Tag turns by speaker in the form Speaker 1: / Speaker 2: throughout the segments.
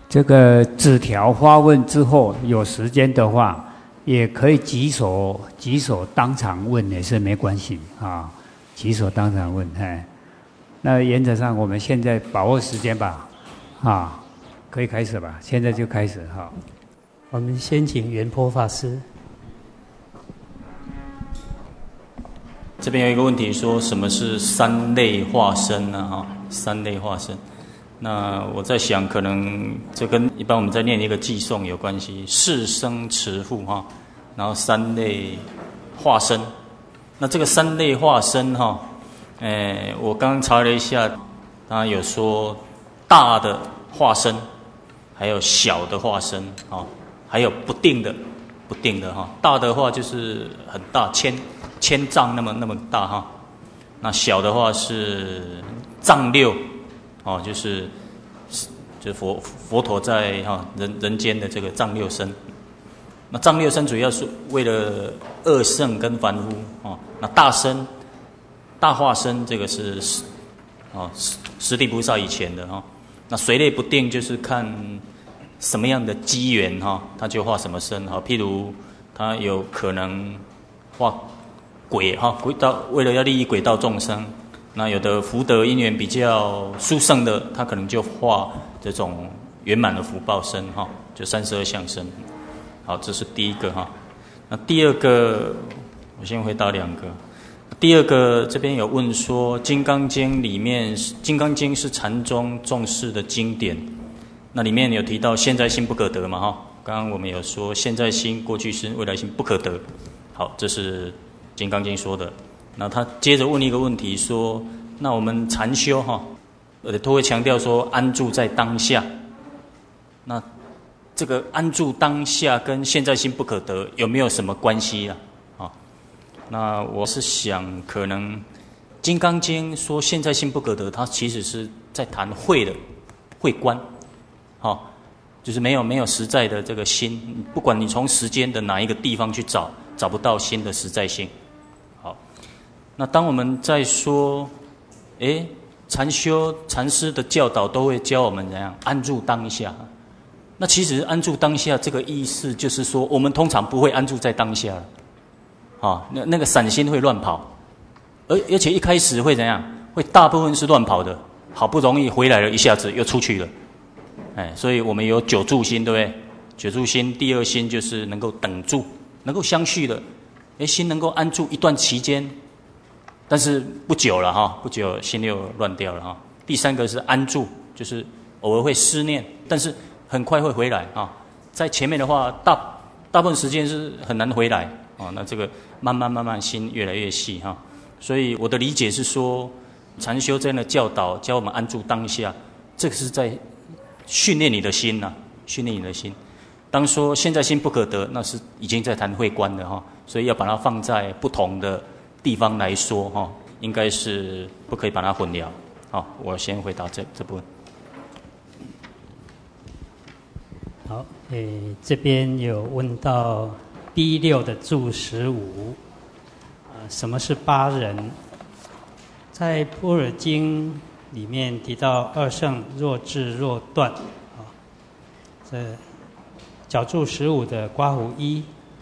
Speaker 1: 这个纸条发问之后，有时间的话，也可以举手当场问也是没关系啊，举手当场问，哎，那原则上我们现在把握时间吧，啊，可以开始吧，现在就开始哈。
Speaker 2: 我们先请圆波法师。
Speaker 3: 这边有一个问题，说什么是三类化身呢？哈，三类化身。那我在想，可能这跟一般我们在念一个寄颂有关系，四生慈父哈，然后三类化身。那这个三类化身哈，我刚刚查了一下，当然有说大的化身，还有小的化身啊，还有不定的哈。大的话就是很大，千丈那么大哈。那小的话是丈六。哦，就是佛陀在人间的这个丈六身。那丈六身主要是为了二圣跟凡夫哦。那大化身这个是十地菩萨以前的哈。那随类不定就是看什么样的机缘哈，他就化什么身哈。譬如他有可能化鬼哈，为了要利益鬼道众生。那有的福德因缘比较殊胜的，他可能就化这种圆满的福报身哈，就32相身。好，这是第一个哈。那第二个，我先回答2个。第二个这边有问说，《金刚经》里面，《金刚经》是禅宗重视的经典，那里面有提到现在心不可得嘛哈。刚刚我们有说现在心、过去心、未来心不可得。好，这是《金刚经》说的。那他接着问一个问题说，那我们禅修哈，都会强调说安住在当下。那这个安住当下跟现在心不可得有没有什么关系啊？那我是想，可能《金刚经》说现在心不可得，它其实是在谈慧观，就是没有实在的这个心，不管你从时间的哪一个地方去找不到心的实在性。那当我们在说，禅修禅师的教导都会教我们怎样安住当下。那其实安住当下这个意思就是说，我们通常不会安住在当下了，那个散心会乱跑，而且一开始会怎样？会大部分是乱跑的，好不容易回来了，一下子又出去了，所以我们有9住心，对不对？9住心，第二心就是能够等住，能够相续的，心能够安住一段期间。但是不久了哈，不久心又乱掉了哈。第3个是安住，就是偶尔会思念，但是很快会回来啊。在前面的话，大部分时间是很难回来啊。那这个慢慢心越来越细哈。所以我的理解是说，禅修这样的教导教我们安住当下，这个是在训练你的心呐，训练你的心。当说现在心不可得，那是已经在谈慧观了哈。所以要把它放在不同的地方来说哈，应该是不可以把它混淆。好，我先回答这部分。
Speaker 2: 好，这边有问到第6的注15，什么是八人？在《般若经》里面提到二圣若智若断，这角注15的刮胡1。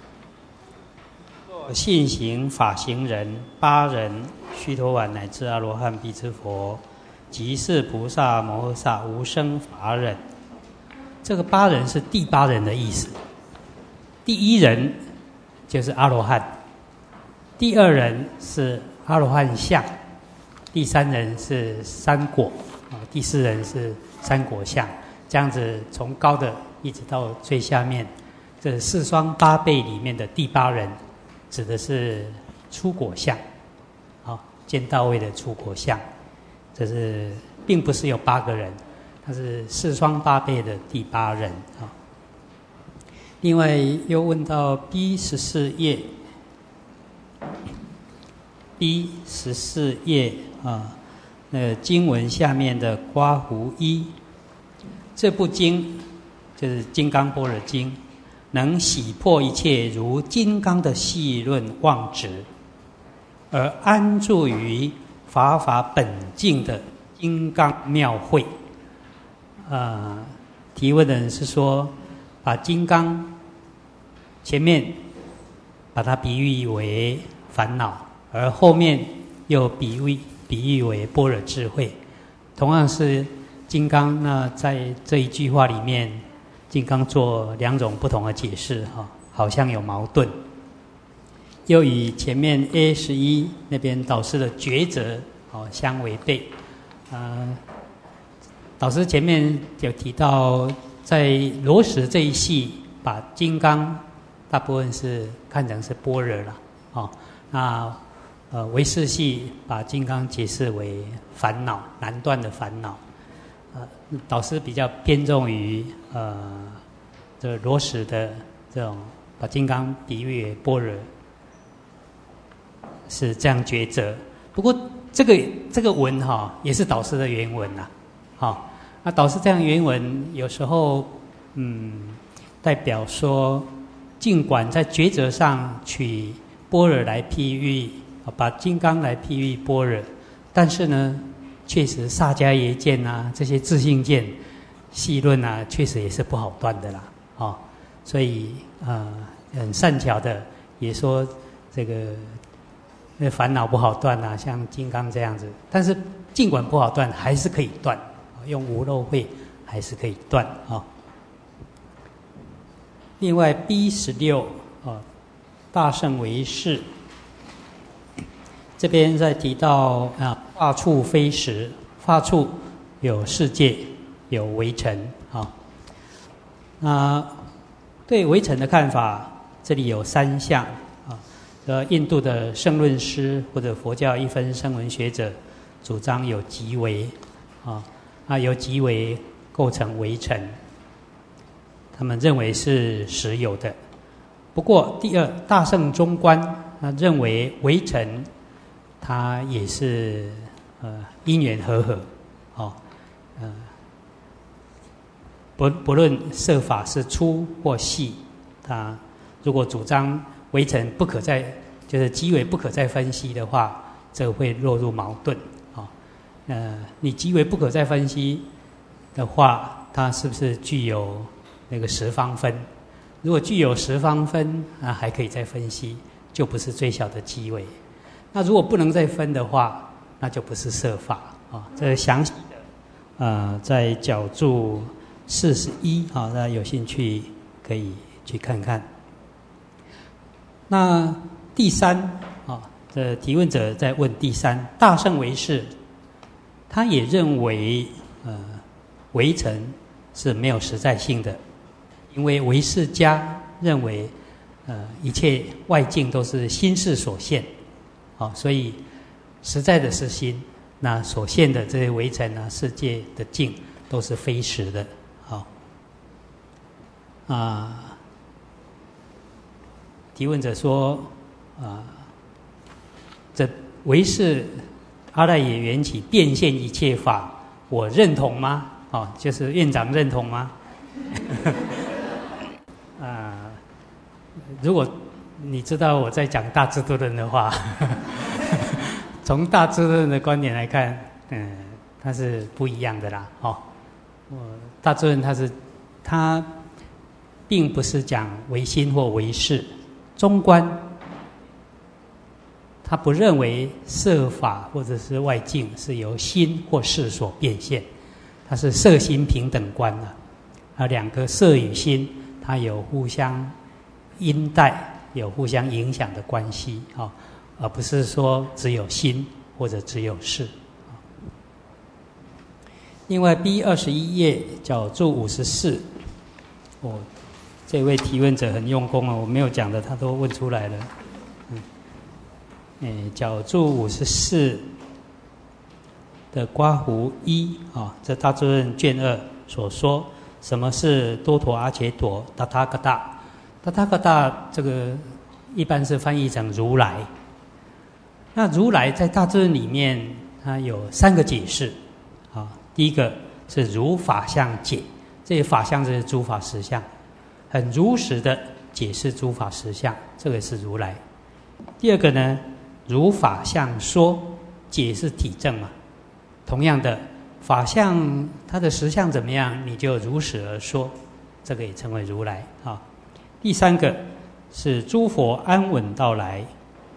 Speaker 2: 信行法行人八人，须陀洹乃至阿罗汉辟支佛，即是菩萨摩诃萨无生法忍。这个八人是第8人的意思。第1人就是阿罗汉，第2人是阿罗汉相，第3人是三果，第4人是三果相。这样子从高的一直到最下面，这4双8倍里面的第8人。指的是出果相，见到位的出果相，这是并不是有8个人，他是4双8倍的第8人啊。另外又问到 B14 页，B14 页经文下面的刮胡1，这部经就是《金刚般若经》。能洗破一切如金刚的细论妄执，而安住于法本净的金刚妙慧。 提问的人是说，把金刚前面把它比喻为烦恼，而后面又比喻为般若智慧。同样是金刚，那在这一句话里面，金刚做两种不同的解释，好像有矛盾，又与前面 A11那边导师的抉择相违背。导师前面有提到，在罗什这一系，把金刚大部分是看成是般若了，那唯识系把金刚解释为烦恼，难断的烦恼。导师比较偏重于这罗什的这种把金刚比喻为般若，是这样抉择。不过这个文也是导师的原文啦，那导师这样原文有时候代表说，尽管在抉择上取般若来譬喻，把金刚来譬喻般若，但是呢，确实萨迦耶见啊，这些自性见细论啊，确实也是不好断的啦，所以很善巧的也说这个烦恼不好断啊，像金刚这样子，但是尽管不好断，还是可以断，用无漏慧还是可以断另外 B16大圣唯识，这边在提到化处非实，化处有世界，有微尘那对微尘的看法，这里有三项印度的圣论师或者佛教一分声闻学者主张有极微由极微构成微尘，他们认为是实有的。不过第二大圣中观认为微尘它也是因缘和合不论色法是粗或细，它如果主张微尘不可再就是极微不可再分析的话，这会落入矛盾你极微不可再分析的话，它是不是具有那个十方分？如果具有十方分还可以再分析，就不是最小的极微。那如果不能再分的话，那就不是色法这是详细的在角注41大家有兴趣可以去看看。那第三这提问者在问第三，大圣唯识他也认为微尘是没有实在性的，因为唯识家认为一切外境都是心事所现所以实在的是心，那所现的这些微尘世界的境都是非实的提问者说这唯识阿赖耶缘起变现一切法，我认同吗？就是院长认同吗？如果你知道我在讲大智度论的话，从大智度论的观点来看，它是不一样的啦。大智度论它并不是讲唯心或唯识，中观他不认为色法或者是外境是由心或识所变现，它是色心平等观两个色与心它有互相因带，有互相影响的关系而不是说只有心或者只有识另外 B21 页角注54这位提问者很用功我没有讲的他都问出来了角注54的刮胡1这大智论卷2所说，什么是多陀阿伽多达他嘎达？达他嘎达这个一般是翻译成如来。那如来在大智论里面，它有3个解释第一个是如法相解，这些法相就是诸法实相，很如实的解释诸法实相，这个是如来。第二个呢，如法相说，解是体证嘛，同样的法相它的实相怎么样，你就如实而说，这个也称为如来啊。第三个是诸佛安稳到来，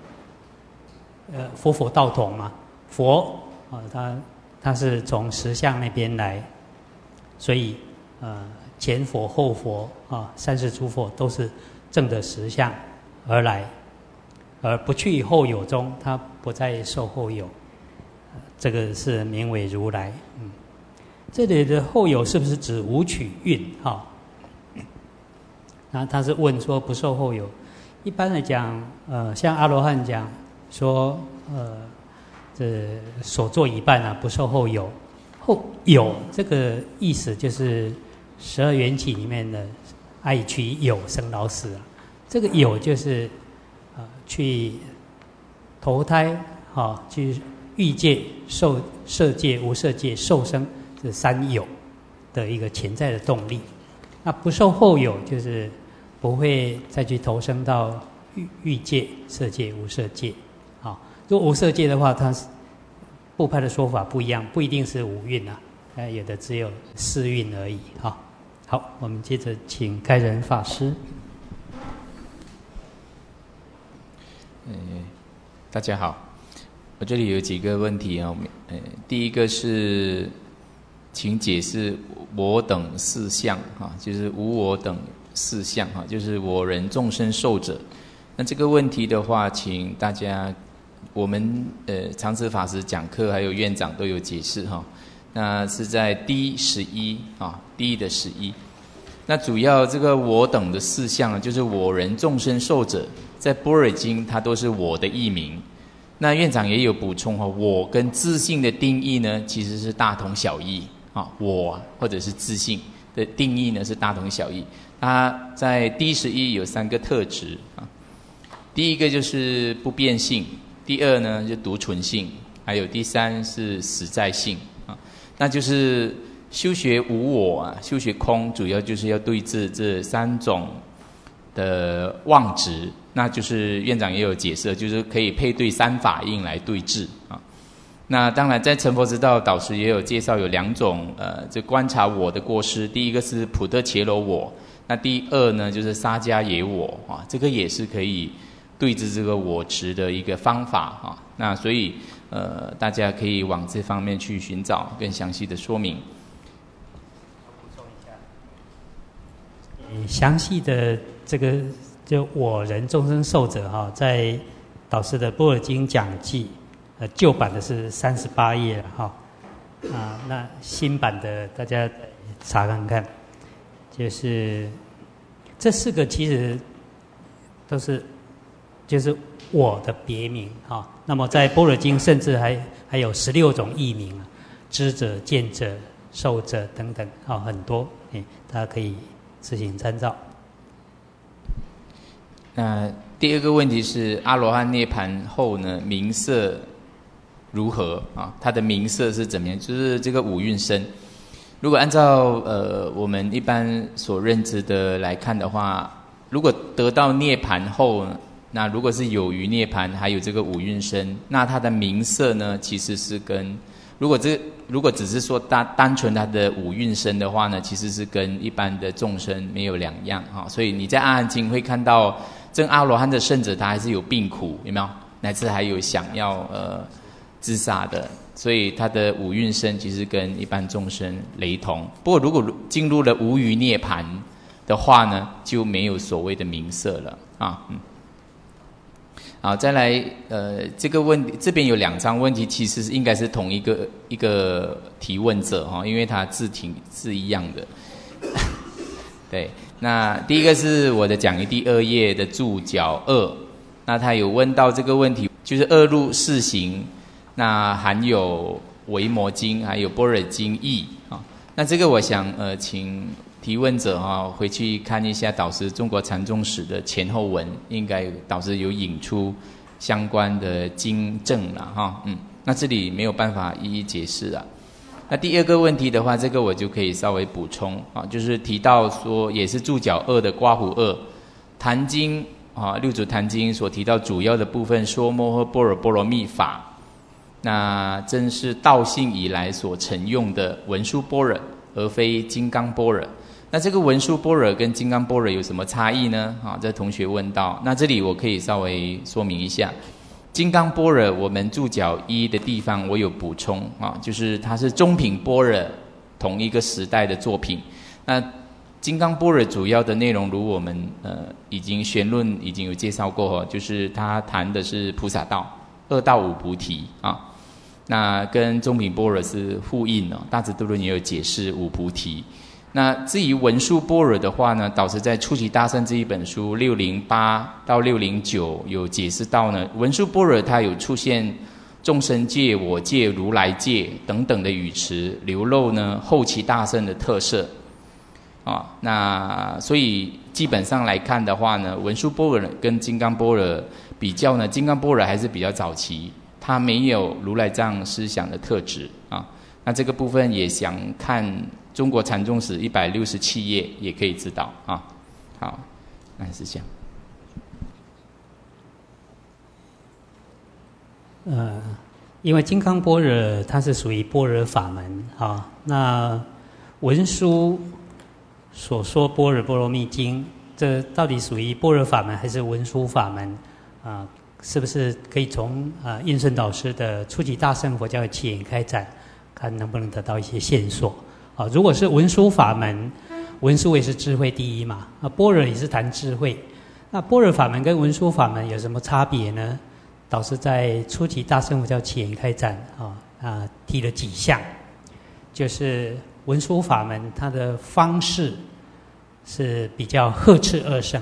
Speaker 2: 佛道同嘛，佛他是从实相那边来，所以前佛后佛啊，三世诸佛都是正的实相而来，而不去后有中，他不再受后有，这个是名为如来。这里的后有是不是指五取蕴哈？那他是问说不受后有。一般来讲，像阿罗汉讲说，这所作已办啊，不受后有。后有这个意思就是12缘起里面的爱取有生老死啊。这个有就是去投胎去欲界、色界、无色界、受生，这三有的一个潜在的动力。那不受后有就是不会再去投生到欲界、色界、无色界。如果无色界的话，它部派的说法不一样，不一定是五蕴啊，有的只有4蕴而已。好，我们接着请开仁法师。
Speaker 4: 大家好，我这里有几个问题啊。第一个是，请解释我等四相就是无我等四相就是我人众生寿者。那这个问题的话，请大家，我们常慈法师讲课还有院长都有解释那是在第11第一的11。那主要这个我等的四相就是我人众生寿者，在般若经它都是我的译名。那院长也有补充我跟自性的定义呢，其实是大同小异我或者是自性的定义呢是大同小异。它在第11有3个特质第一个就是不变性，第二呢就独存性，还有第三是实在性那就是修学无我修学空，主要就是要对治这3种的妄执。那就是院长也有解释，就是可以配对3法印来对治那当然在成佛之道导师也有介绍有2种这观察我的过失。第一个是普特伽罗我，那第二呢就是沙迦耶我这个也是可以对治这个我执的一个方法那所以大家可以往这方面去寻找更详细的说明。
Speaker 2: 补充一下，详细的这个就我人众生寿者在导师的《般若经讲记》旧版的是38页那新版的大家查看看，就是这4个其实都是就是我的别名那么在《般若经》甚至还有16种译名知者、见者、受者等等很多大家可以自行参照。
Speaker 4: 那第二个问题是阿罗汉涅槃后呢，名色如何它的名色是怎么样？就是这个五蕴身。如果按照我们一般所认知的来看的话，如果得到涅槃后，那如果是有余涅槃还有这个五蕴身，那它的名色呢，其实是跟如果只是说单纯它的五蕴身的话呢，其实是跟一般的众生没有两样所以你在阿含经会看到正阿罗汉的圣者，他还是有病苦，有没有？乃至还有想要自杀的，所以他的五蕴身其实跟一般众生雷同。不过如果进入了无余涅槃的话呢，就没有所谓的名色了好，再来这个问题这边有2张问题，其实应该是同一个提问者因为他字体是一样的。对，那第一个是我的讲义第2页的注脚2，那他有问到这个问题，就是恶入四行，那含有维摩经还有般若经义那这个我想请提问者回去看一下导师中国禅宗史的前后文，应该导师有引出相关的经证了那这里没有办法一一解释了。那第2个问题的话，这个我就可以稍微补充就是提到说也是注脚2的刮胡2坛经六祖坛经所提到主要的部分说摩诃般若波罗蜜法， 那真是道性以来所承用的文殊般若，而非金刚般若。那这个文殊般若跟金刚般若有什么差异呢？这同学问到。那这里我可以稍微说明一下。金刚般若我们注脚1的地方我有补充就是它是中品般若同一个时代的作品。那金刚般若主要的内容，如我们已经玄论已经有介绍过，就是它谈的是菩萨道，2到5菩提那跟中品般若是呼应大智度论也有解释5菩提。那至于文殊般若的话呢，导师在《初期大圣》这一本书608到609有解释到呢，文殊般若它有出现众生界、我界、如来界等等的语词，流露呢后期大圣的特色那所以基本上来看的话呢，文殊般若跟金刚般若比较呢，金刚般若还是比较早期，它没有如来藏思想的特质那这个部分也想看中国禅宗史167页也可以知道好，那是这样。
Speaker 2: 因为金刚般若它是属于般若法门那文殊所说般若波罗蜜经，这到底属于般若法门还是文殊法门是不是可以从印顺导师的初级大乘佛教的起源开展，看能不能得到一些线索如果是文殊法门，文殊也是智慧第一嘛般若也是谈智慧，那般若法门跟文殊法门有什么差别呢？导师在初级大乘佛教起源开展提了几项，就是文殊法门它的方式是比较呵斥二圣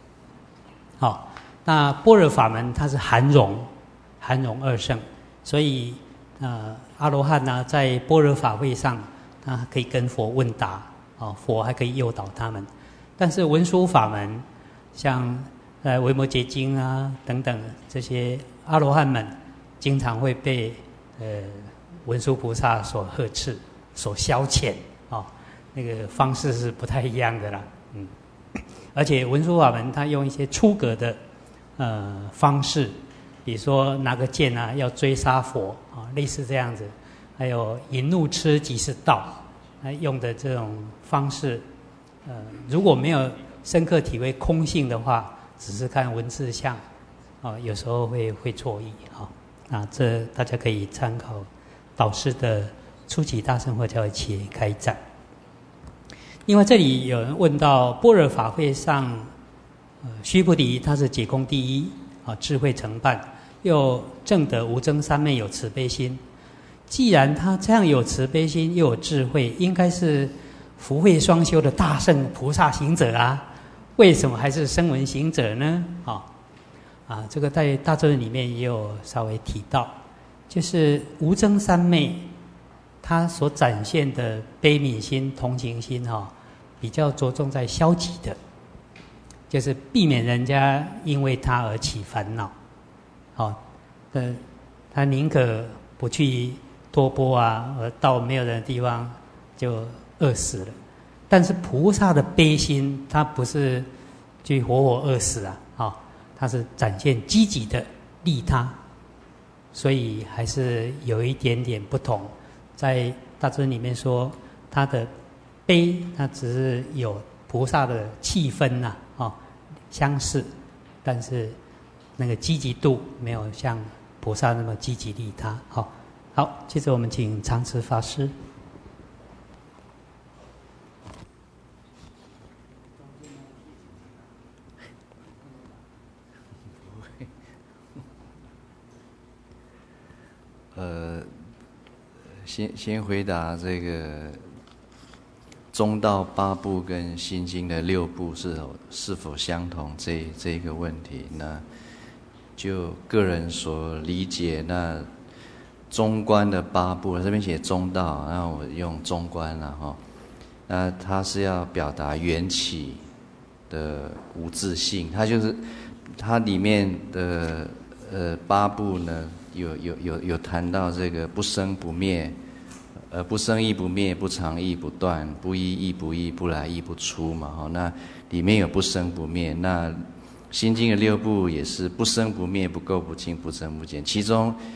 Speaker 2: 那般若法门它是含容二圣，所以阿罗汉呢在般若法会上他可以跟佛问答佛还可以诱导他们。但是文殊法门像维摩诘经等等这些阿罗汉们经常会被文殊菩萨所呵斥所消遣那个方式是不太一样的啦而且文殊法门他用一些出格的方式，比如说拿个剑要追杀佛类似这样子，还有引怒痴即是道用的这种方式如果没有深刻体会空性的话，只是看文字像有时候会错意这大家可以参考导师的初级大乘佛教的起源开展。另外这里有人问到般若法会上须菩提他是解空第一智慧承办，又证得无争三昧，有慈悲心。既然他这样有慈悲心又有智慧，应该是福慧双修的大圣菩萨行者为什么还是声闻行者呢？这个在大咒里面也有稍微提到，就是无争三昧他所展现的悲悯心、同情心比较着重在消极的，就是避免人家因为他而起烦恼他宁可不去托钵而到没有人的地方就饿死了。但是菩萨的悲心他不是去活活饿死他是展现积极的利他，所以还是有一点点不同。在大尊里面说他的悲他只是有菩萨的气氛相似，但是那个积极度没有像菩萨那么积极利他好，接着我们请常慈法师。
Speaker 5: 先回答这个中道8部跟心经的6部是否相同这一个问题。那就个人所理解，那中观的8部这边写中道，那我用中观那它是要表达缘起的无自性，它就是它里面的8部呢有谈到这个不生不灭，不生亦不灭，不常亦不断，不一亦不异，不来亦不出嘛那里面有不生不灭。那心经的6部也是不生不灭，不垢不净，不增不减，其中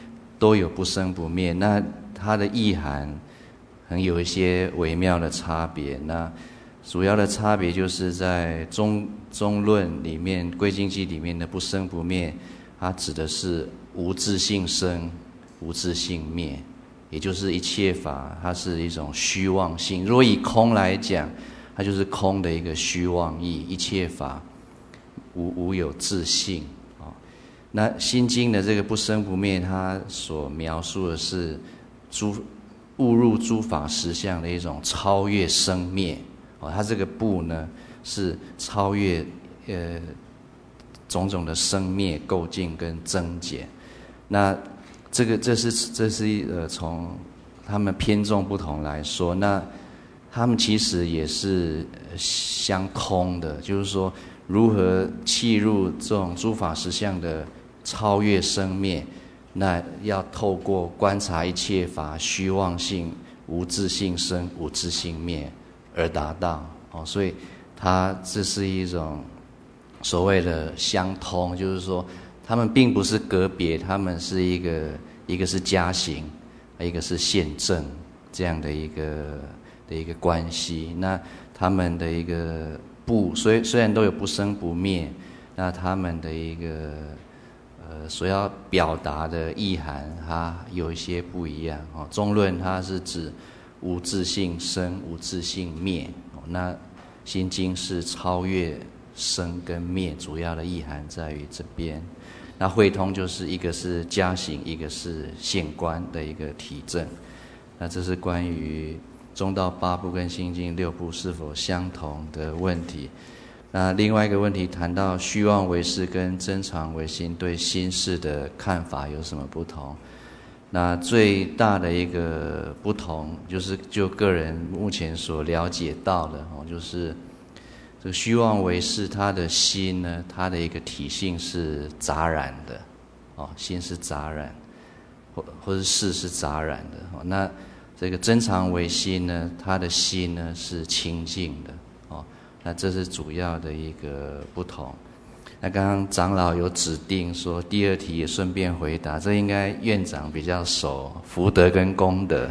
Speaker 5: 都有不生不灭。那它的意涵很有一些微妙的差别。那主要的差别就是在中论里面，归经记里面的不生不灭，它指的是无自性生，无自性灭，也就是一切法它是一种虚妄性。如果以空来讲，它就是空的一个虚妄义，一切法无有自性。那《心经》的这个不生不灭，它所描述的是悟入诸法实相的一种超越生灭。它这个不呢是超越种种的生灭构境跟增减。那这是从他们偏重不同来说，那他们其实也是相通的，就是说如何契入这种诸法实相的超越生灭，那要透过观察一切法虚妄性、无自性生、无自性灭而达到。所以这是一种所谓的相通，就是说他们并不是隔别，他们是一个是加行，一个是现证这样的一个关系。那他们的一个虽然都有不生不灭，那他们的一个所要表达的意涵，它有一些不一样。中论它是指无自性生，无自性灭。那心经是超越生跟灭，主要的意涵在于这边。那会通就是一个是加行，一个是现观的一个体证。那这是关于中道八部跟心经六部是否相同的问题。那另外一个问题谈到虚妄为事跟真常为心对心事的看法有什么不同？那最大的一个不同就是就个人目前所了解到的，就是这个虚妄为事，他的心呢，他的一个体性是杂染的，心是杂染，或者事是杂染的。那这个真常为心呢，他的心呢是清净的，那这是主要的一个不同。那刚刚长老有指定说第二题也顺便回答，这应该院长比较熟，福德跟功德，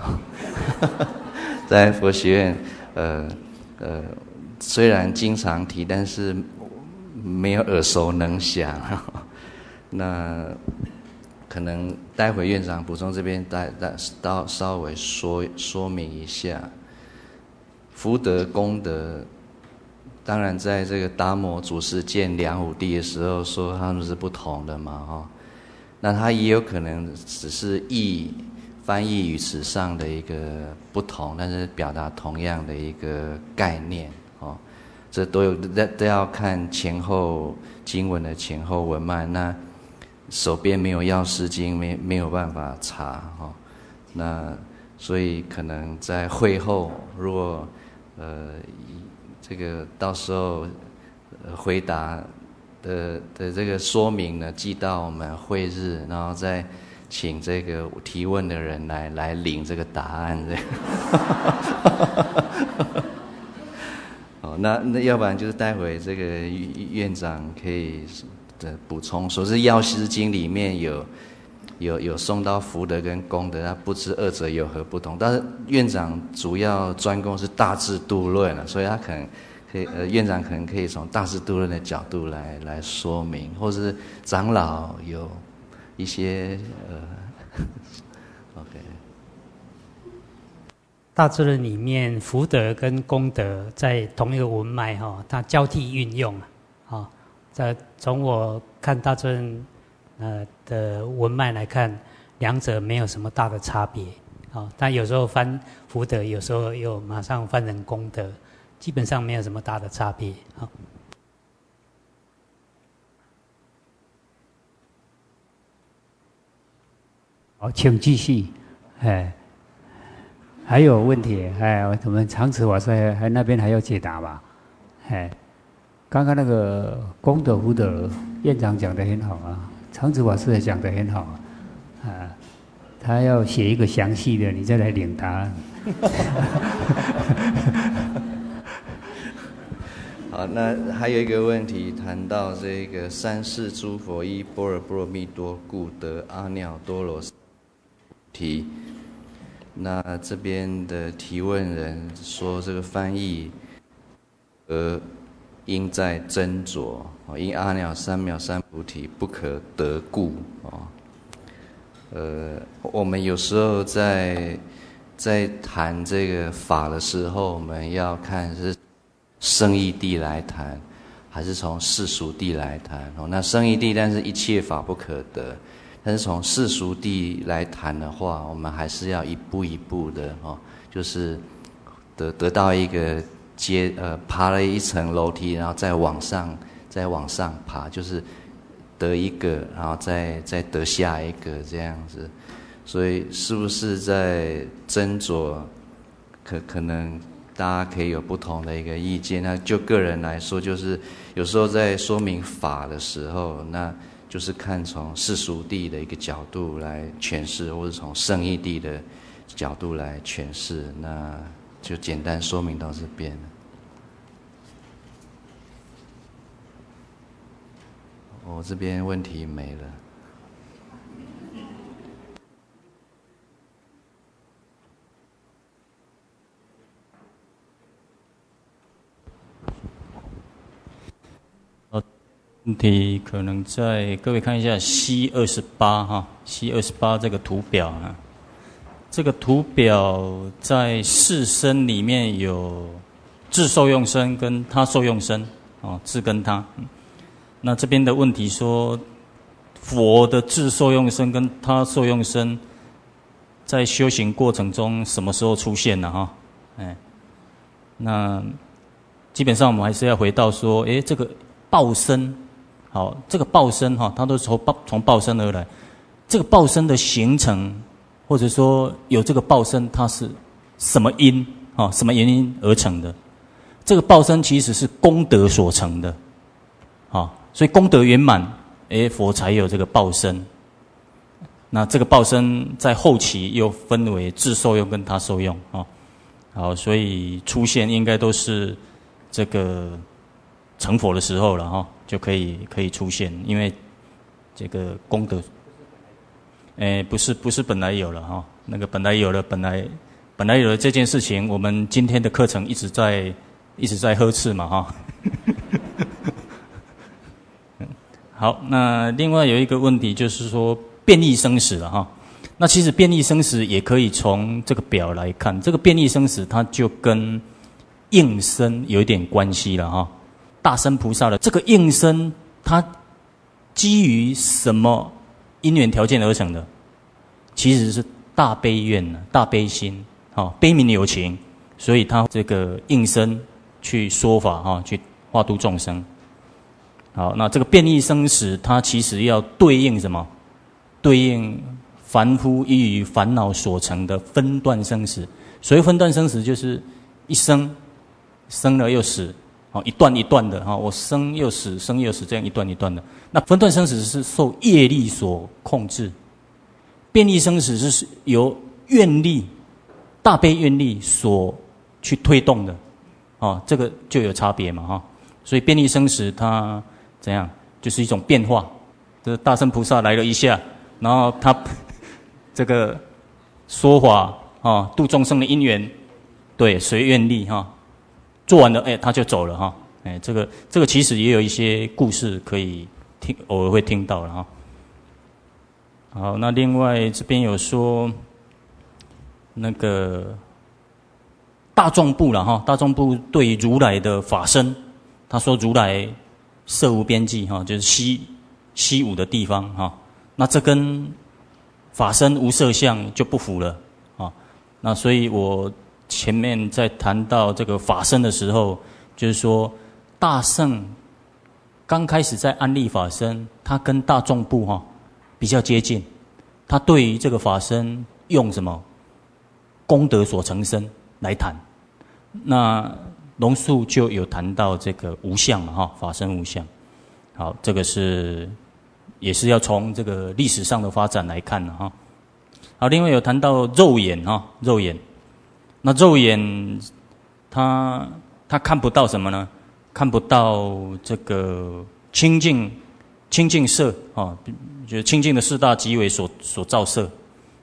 Speaker 5: 在佛学院，虽然经常提，但是没有耳熟能详。那可能待会院长补充这边稍微说明一下，福德功德。当然，在这个达摩祖师见梁武帝的时候，说他们是不同的嘛，那他也有可能只是翻译语词上的一个不同，但是表达同样的一个概念，这都要看前后经文的前后文脉。那手边没有药师经，没有办法查，那所以可能在会后，如果这个到时候回答的这个说明呢，寄到我们会日，然后再请这个提问的人来领这个答案。那要不然就是待会这个院长可以补充，说是药师经里面有送到福德跟功德，他不知二者有何不同。但是院长主要专攻是大智度论了，所以他可能可以院长可能可以从大智度论的角度来说明，或是长老有一些OK。
Speaker 2: 大智论里面福德跟功德在同一个文脉它交替运用从我看大智论的文脉来看，两者没有什么大的差别，但有时候翻福德，有时候又马上翻成功德，基本上没有什么大的差别。
Speaker 1: 好，请继续。还有问题？我们长慈法师还那边还要解答吧？刚刚那个功德福德院长讲得很好啊，长慈法师也讲得很好啊，他要写一个详细的，你再来领答案。
Speaker 5: 好，那还有一个问题谈到这个三世诸佛依般若波罗蜜多故得阿耨多罗提。那这边的提问人说，这个翻译应在斟酌，因阿耨三藐三菩提不可得故。我们有时候在谈这个法的时候，我们要看是圣义谛来谈，还是从世俗谛来谈。那圣义谛，但是一切法不可得。但是从世俗谛来谈的话，我们还是要一步一步的就是得到一个爬了一层楼梯，然后再往上爬，就是得一个，然后再得下一个这样子。所以是不是在斟酌，可能大家可以有不同的一个意见。那就个人来说，就是有时候在说明法的时候，那就是看从世俗谛的一个角度来诠释，或者从圣义谛的角度来诠释。那就简单说明到这边。我这边问题没了。
Speaker 3: 问题可能在各位看一下 C28 哈 ，C28 这个图表啊，这个图表在四身里面有自受用身跟他受用身自跟他。那这边的问题说，佛的自受用身跟他受用身在修行过程中什么时候出现呢？哈，那基本上我们还是要回到说，这个报身。好，这个报身它都是从报身而来。这个报身的形成，或者说有这个报身，它是什么因什么原因而成的？这个报身其实是功德所成的，所以功德圆满，佛才有这个报身。那这个报身在后期又分为自受用跟他受用好，所以出现应该都是这个成佛的时候了就可以出现，因为这个功德，不是本来有了那个本来有了，本来有了这件事情，我们今天的课程一直在呵斥嘛好，那另外有一个问题就是说变异生死了那其实变异生死也可以从这个表来看，这个变异生死它就跟应身有一点关系了大乘菩萨的这个应身，它基于什么因缘条件而成的？其实是大悲愿、大悲心，悲悯有情，所以他这个应身去说法去化度众生。好，那这个变异生死，它其实要对应什么？对应凡夫依于烦恼所成的分段生死。所谓分段生死，就是一生了又死。一段一段的我生又死，生又死，这样一段一段的。那分段生死是受业力所控制，变异生死是由愿力、大悲愿力所去推动的这个就有差别嘛所以变异生死它怎样？就是一种变化。这大乘菩萨来了一下，然后他这个说法度众生的因缘，对，随愿力做完了，他就走了这个其实也有一些故事可以听，偶尔会听到了好，那另外这边有说那个大众部了大众部对如来的法身，他说如来色无边际就是西无的地方那这跟法身无色相就不符了那所以我前面在谈到这个法身的时候，就是说大乘刚开始在安立法身，他跟大众部比较接近，他对于这个法身用什么功德所成身来谈。那龙树就有谈到这个无相嘛法身无相。好，这个也是要从这个历史上的发展来看的好，另外有谈到肉眼肉眼。那肉眼他看不到什么呢？看不到这个清净色就是清净的四大极为所照射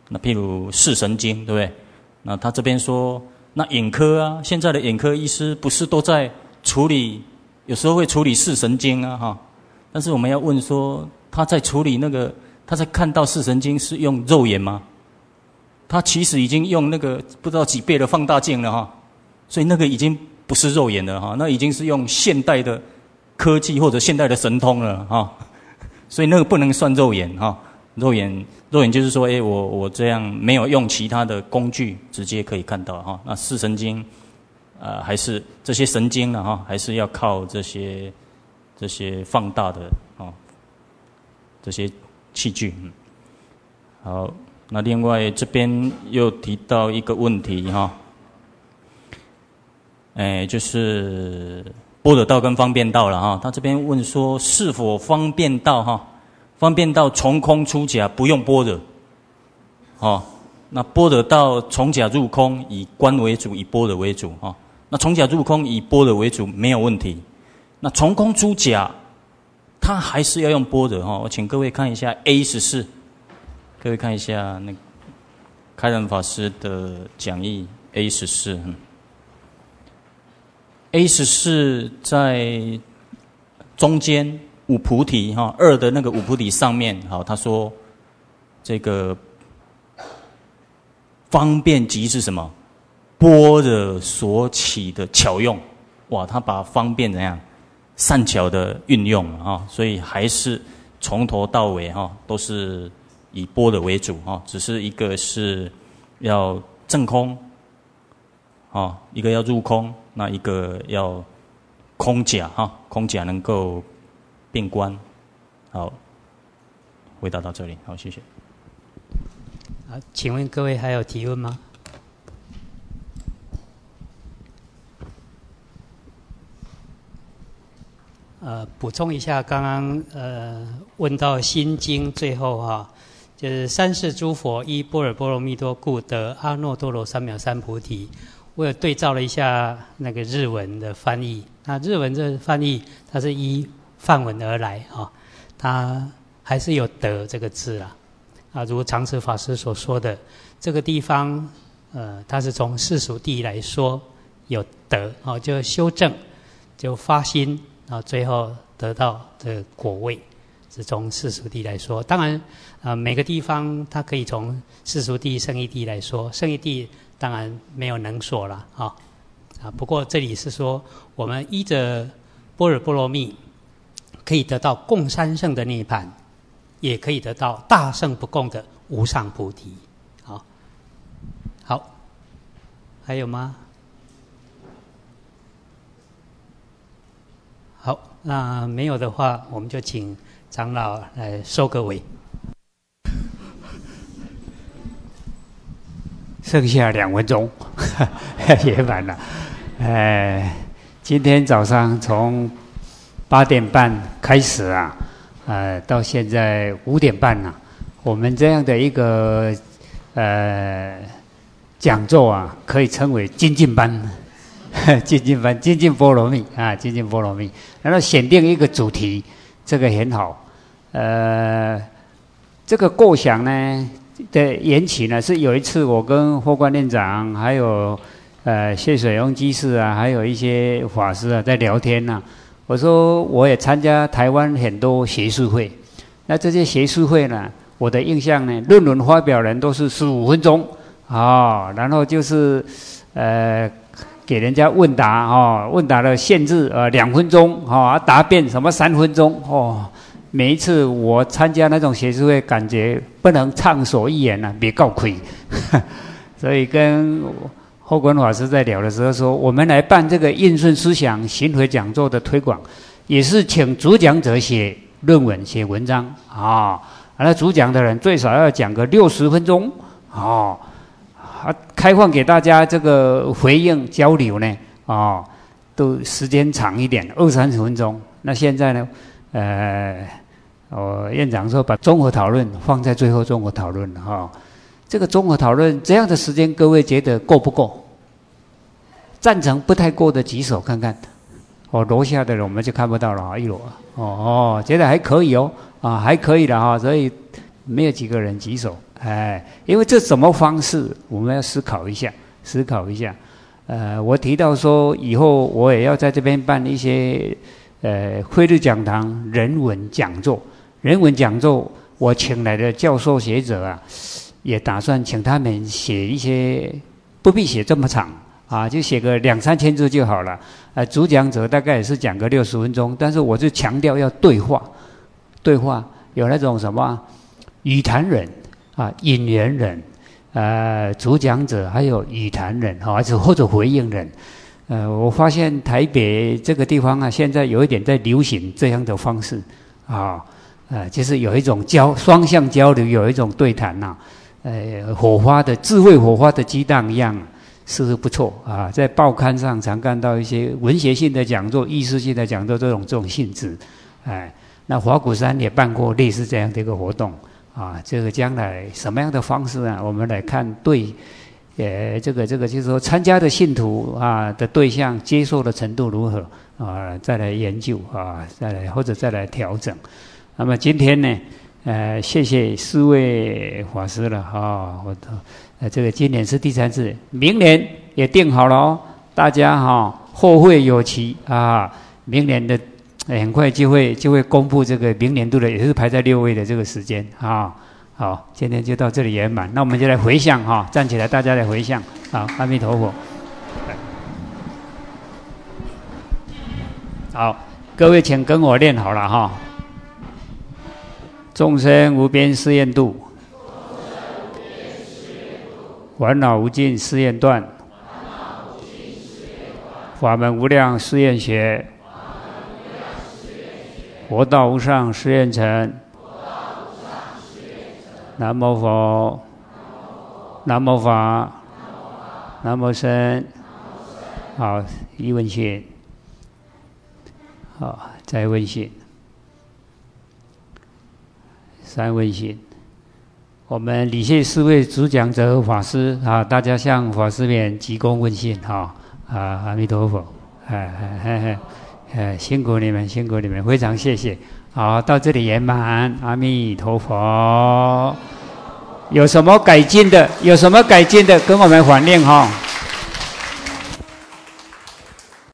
Speaker 3: 那譬如视神经，对不对？那他这边说，那眼科啊，现在的眼科医师不是都在处理，有时候会处理视神经啊，哈。但是我们要问说，他在处理那个，他在看到视神经是用肉眼吗？他其实已经用那个不知道几倍的放大镜了哈，所以那个已经不是肉眼了哈，那已经是用现代的科技或者现代的神通了哈，所以那个不能算肉眼哈。肉眼就是说，我这样没有用其他的工具，直接可以看到哈。那视神经，还是这些神经呢哈，还是要靠这些放大的啊，这些器具。好，那另外这边又提到一个问题哈，就是般若道跟方便道了哈。他这边问说，是否方便道哈？方便道从空出假不用般若，那般若道从假入空，以观为主，以般若为主哈。那从假入空以般若为主没有问题。那从空出假，他还是要用般若哈。我请各位看一下 A14， 各位看一下那个开仁法师的讲义 A14。A14 在中间五菩提哈，2的那个五菩提上面，好，他说这个方便即是什么？般若所起的巧用，哇，他把方便怎样善巧的运用啊，所以还是从头到尾哈都是以般若为主哈，只是一个是要证空，一个要入空，那一个要空假哈，空假能够并观。好，回答到这里，好，谢谢。
Speaker 2: 好，请问各位还有提问吗？补充一下，刚刚问到心经最后哈，就是三世诸佛依般若波罗蜜多故得阿耨多罗三藐三菩提。我有对照了一下那个日文的翻译，那日文这翻译它是依梵文而来哈，它还是有得这个字啦。如常持法师所说的，这个地方它是从世俗谛来说有得就修正，就发心，然后最后得到这个果位，是从世俗谛来说。当然每个地方它可以从世俗谛、圣义谛来说，圣义谛当然没有能所了不过这里是说我们依着般若波罗蜜可以得到共三圣的涅槃，也可以得到大圣不共的无上菩提。好，还有吗？好，那没有的话，我们就请长老来收个尾。
Speaker 1: 剩下2分钟，也满了。今天早上从8点半开始啊，到现在5点半了。我们这样的一个讲座啊，可以称为精进班，精进班，精进波罗蜜啊，精进波罗蜜。然后选定一个主题，这个很好。这个构想呢的缘起呢，是有一次我跟霍观念长还有谢水庸居士啊，还有一些法师啊在聊天啊。我说我也参加台湾很多学术会，那这些学术会呢，我的印象呢，论文发表人都是15分钟然后就是给人家问答问答的限制2分钟答辩什么3分钟每一次我参加那种学术会，感觉不能畅所欲言别告亏。所以跟霍观法师在聊的时候说，我们来办这个印顺思想巡回讲座的推广，也是请主讲者写论文、写文章那主讲的人最少要讲个60分钟开放给大家这个回应交流呢都时间长一点，20-30分钟。那现在呢院长说把综合讨论放在最后，综合讨论这个综合讨论这样的时间，各位觉得够不够？赞成不太够的举手看看。楼下的人我们就看不到了1楼觉得还可以还可以的所以没有几个人举手因为这什么方式，我们要思考一下，思考一下。我提到说，以后我也要在这边办一些慧律讲堂人文讲座。人文讲座，我请来的教授学者啊，也打算请他们写一些，不必写这么长啊，就写个2、3千字就好了。主讲者大概也是讲个60分钟，但是我就强调要对话，对话有那种什么语坛人啊、引言人。主讲者还有语坛人或者回应人，我发现台北这个地方啊，现在有一点在流行这样的方式就是有一种双向交流，有一种对谈呐，火花的智慧火花的激荡一样，是不错啊。在报刊上常看到一些文学性的讲座、艺术性的讲座这种性质，那华鼓山也办过类似这样的一个活动。这个将来什么样的方式啊？我们来看对，这个就是说参加的信徒的对象接受的程度如何再来研究再来调整。那么今天呢，谢谢4位法师了这个今年是第3次，明年也定好了哦，大家后会有期明年的。很快就会公布这个明年度的，也是排在6位的这个时间好，今天就到这里圆满。那我们就来回向站起来，大家来回向。好，阿弥陀佛。好，各位请跟我念好了众生无边誓愿度，烦恼无尽誓愿断，法门无量誓愿学。佛道无上誓愿成，南无佛，南无法，南无僧。好，一问讯。好，再问讯。3问讯。我们礼谢4位主讲者和法师大家向法师们鞠躬问讯阿弥陀佛。辛苦你们，辛苦你们，非常谢谢。好，到这里圆满，阿弥陀佛。有什么改进的，跟我们反映